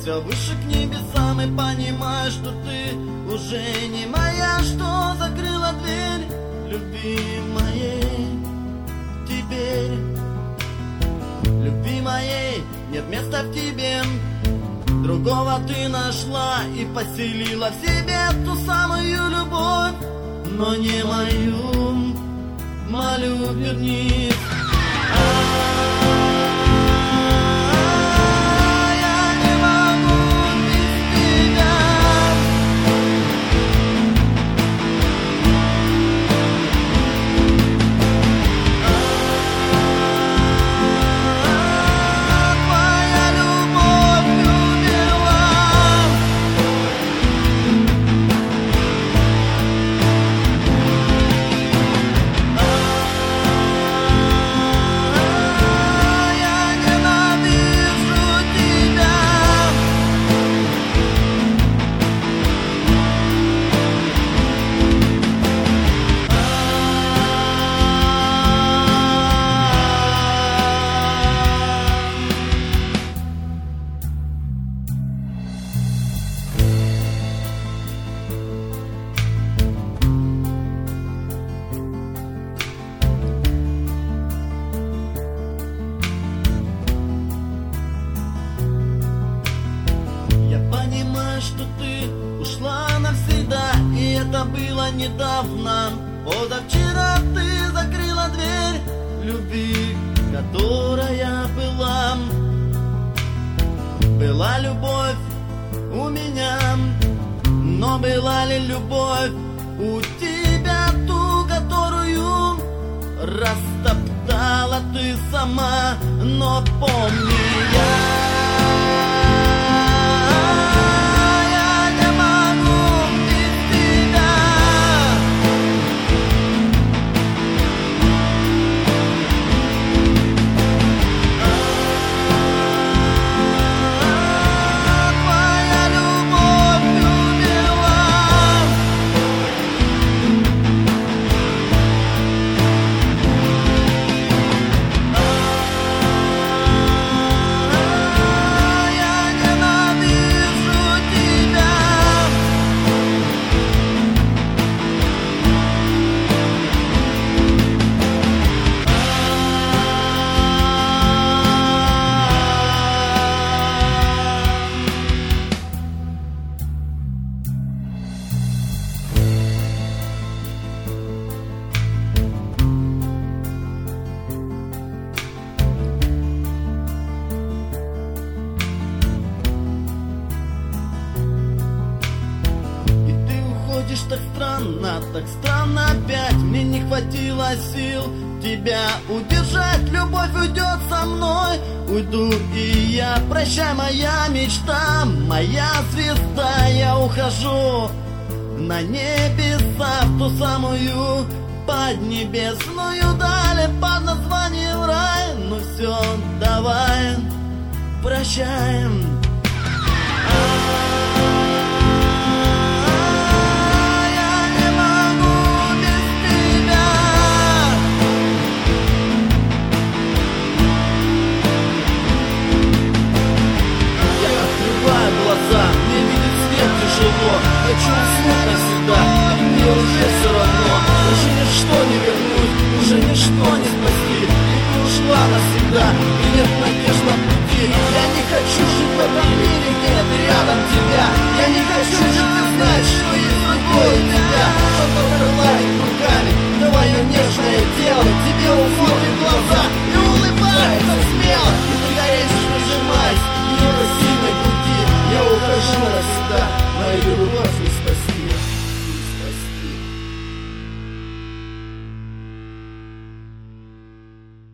все выше к небесам, и понимаю, что ты уже не моя, что закрыла дверь любви моей. Теперь любви моей нет места в тебе. Другого ты нашла и поселила в себе ту самую любовь, но не мою. Молю, вернись. Что ты ушла навсегда, и это было недавно. Позавчера ты закрыла дверь любви, которая была. Была любовь у меня, но была ли любовь у тебя ту, которую растоптала ты сама? Но помни, так странно опять. Мне не хватило сил тебя удержать. Любовь уйдет со мной, уйду и я. Прощай, моя мечта, моя звезда. Я ухожу на небеса, в ту самую поднебесную даль под названием рай. Ну все, давай, прощаем. Хочу уснуть навсегда, и мне уже все равно. Уже ничто не вернуть, уже ничто не спасти. И ты ушла навсегда, и нет надежд на пути. Я не хочу жить в этом мире, где ты рядом тебя. Я не хочу жить и знать,